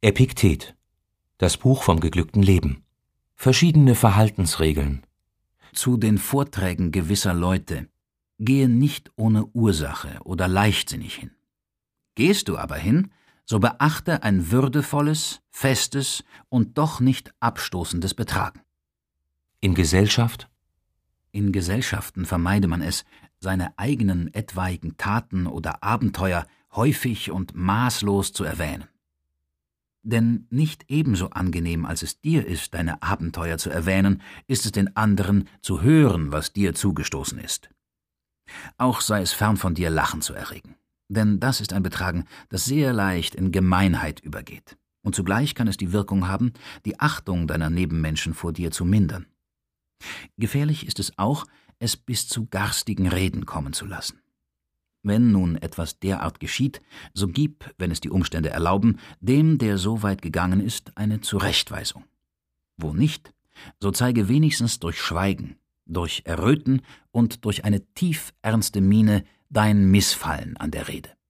Epiktet. Das Buch vom geglückten Leben. Verschiedene Verhaltensregeln. Zu den Vorträgen gewisser Leute gehe nicht ohne Ursache oder leichtsinnig hin. Gehst du aber hin, so beachte ein würdevolles, festes und doch nicht abstoßendes Betragen. In Gesellschaft? In Gesellschaften vermeide man es, seine eigenen etwaigen Taten oder Abenteuer häufig und maßlos zu erwähnen. Denn nicht ebenso angenehm, als es dir ist, deine Abenteuer zu erwähnen, ist es den anderen zu hören, was dir zugestoßen ist. Auch sei es fern von dir, Lachen zu erregen. Denn das ist ein Betragen, das sehr leicht in Gemeinheit übergeht. Und zugleich kann es die Wirkung haben, die Achtung deiner Nebenmenschen vor dir zu mindern. Gefährlich ist es auch, es bis zu garstigen Reden kommen zu lassen. Wenn nun etwas derart geschieht, so gib, wenn es die Umstände erlauben, dem, der so weit gegangen ist, eine Zurechtweisung. Wo nicht, so zeige wenigstens durch Schweigen, durch Erröten und durch eine tiefernste Miene dein Missfallen an der Rede.